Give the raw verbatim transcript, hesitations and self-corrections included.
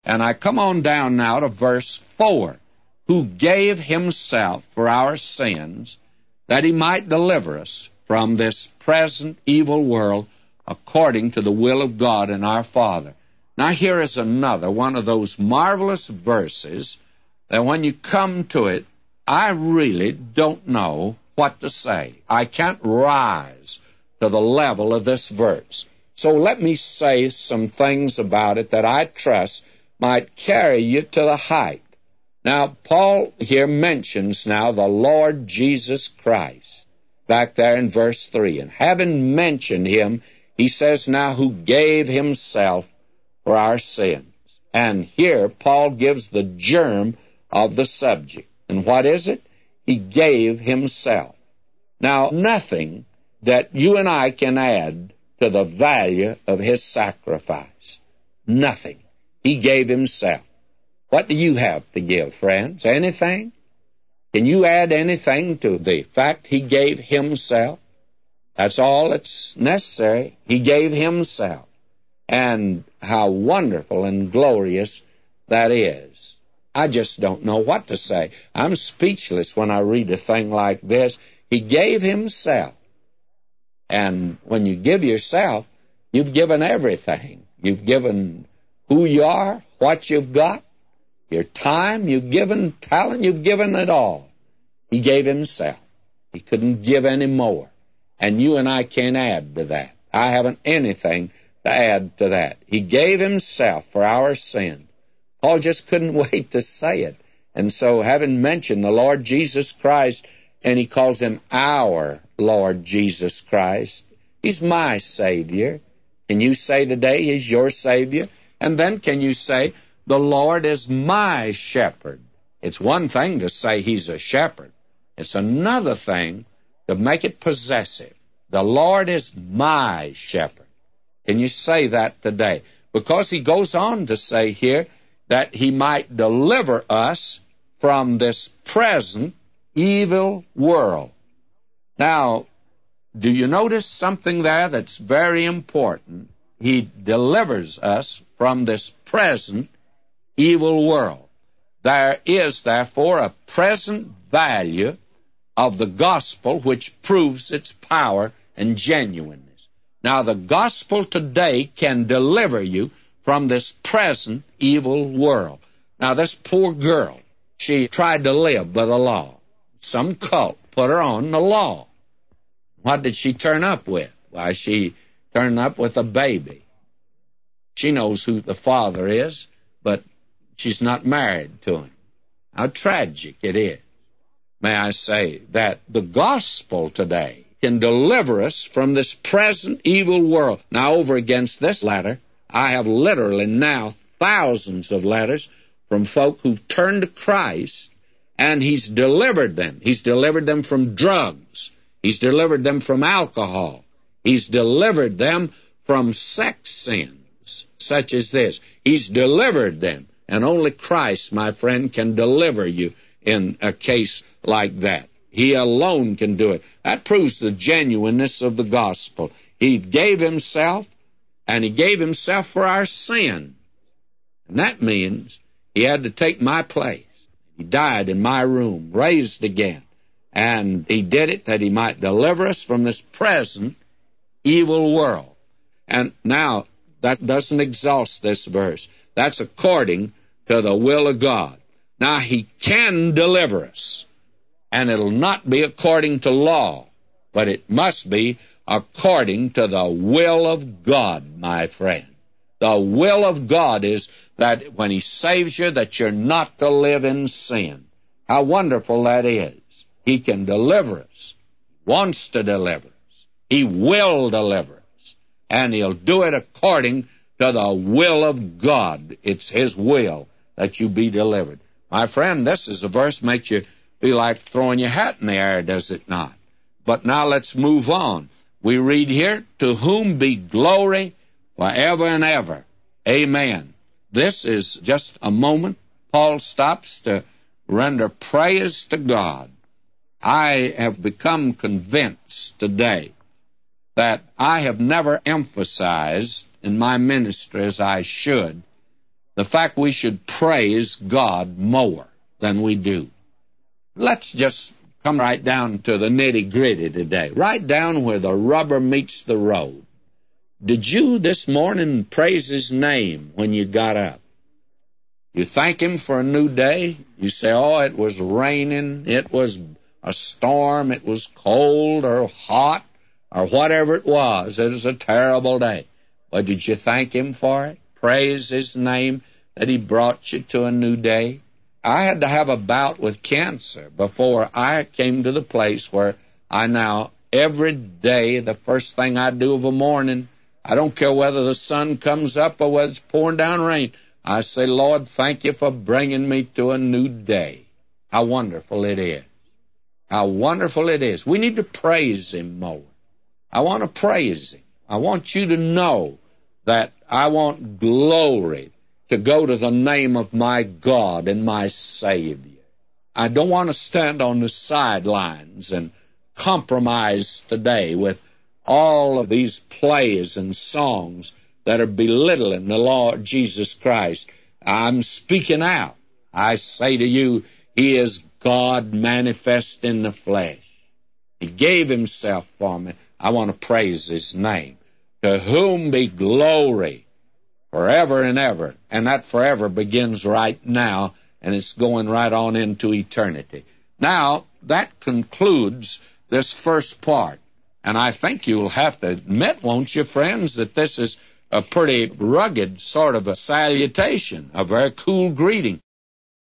And I come on down now to verse four. Who gave himself for our sins, that he might deliver us from this present evil world, according to the will of God and our Father. Now here is another one of those marvelous verses that when you come to it, I really don't know what to say. I can't rise to the level of this verse. So let me say some things about it that I trust might carry you to the height. Now, Paul here mentions now the Lord Jesus Christ, back there in verse three. And having mentioned him, he says now, who gave himself for our sins. And here Paul gives the germ of the subject. And what is it? He gave himself. Now, nothing that you and I can add to the value of his sacrifice. Nothing. He gave himself. What do you have to give, friends? Anything? Can you add anything to the fact he gave himself? That's all that's necessary. He gave himself. And how wonderful and glorious that is. I just don't know what to say. I'm speechless when I read a thing like this. He gave himself. And when you give yourself, you've given everything. You've given who you are, what you've got, your time, you've given talent, you've given it all. He gave himself. He couldn't give any more. And you and I can't add to that. I haven't anything to add to that. He gave himself for our sin. Paul just couldn't wait to say it. And so, having mentioned the Lord Jesus Christ, and he calls him our Lord Jesus Christ, he's my Savior. Can you say today he's your Savior? And then can you say, the Lord is my shepherd? It's one thing to say he's a shepherd. It's another thing to make it possessive. The Lord is my shepherd. Can you say that today? Because he goes on to say here that he might deliver us from this present evil world. Now, do you notice something there that's very important? He delivers us from this present evil world. There is, therefore, a present value of the gospel which proves its power and genuineness. Now, the gospel today can deliver you from this present evil world. Now, this poor girl, she tried to live by the law. Some cult put her on the law. What did she turn up with? Why, she turned up with a baby. She knows who the father is, but she's not married to him. How tragic it is. May I say that the gospel today can deliver us from this present evil world. Now, over against this letter, I have literally now thousands of letters from folk who've turned to Christ, and he's delivered them. He's delivered them from drugs. He's delivered them from alcohol. He's delivered them from sex sins, such as this. He's delivered them. And only Christ, my friend, can deliver you in a case like that. He alone can do it. That proves the genuineness of the gospel. He gave himself, and he gave himself for our sin. And that means he had to take my place. He died in my room, raised again. And he did it that he might deliver us from this present evil world. And now, that doesn't exhaust this verse. That's according to the will of God. Now, he can deliver us. And it'll not be according to law, but it must be according to the will of God, my friend. The will of God is that when he saves you, that you're not to live in sin. How wonderful that is. He can deliver us. He wants to deliver us. He will deliver us. And he'll do it according to the will of God. It's his will that you be delivered. My friend, this is a verse makes you feel like throwing your hat in the air, does it not? But now let's move on. We read here, to whom be glory forever and ever. Amen. This is just a moment. Paul stops to render praise to God. I have become convinced today that I have never emphasized in my ministry as I should the fact we should praise God more than we do. Let's just come right down to the nitty-gritty today, right down where the rubber meets the road. Did you this morning praise His name when you got up? You thank Him for a new day. You say, oh, it was raining, it was a storm, it was cold or hot, or whatever it was. It was a terrible day. But did you thank Him for it? Praise His name that He brought you to a new day? I had to have a bout with cancer before I came to the place where I now, every day, the first thing I do of a morning, I don't care whether the sun comes up or whether it's pouring down rain, I say, Lord, thank you for bringing me to a new day. How wonderful it is. How wonderful it is. We need to praise Him more. I want to praise Him. I want you to know that I want glory to go to the name of my God and my Savior. I don't want to stand on the sidelines and compromise today with all of these plays and songs that are belittling the Lord Jesus Christ. I'm speaking out. I say to you, He is God manifest in the flesh. He gave Himself for me. I want to praise His name. To whom be glory forever and ever. And that forever begins right now, and it's going right on into eternity. Now, that concludes this first part. And I think you'll have to admit, won't you, friends, that this is a pretty rugged sort of a salutation, a very cool greeting.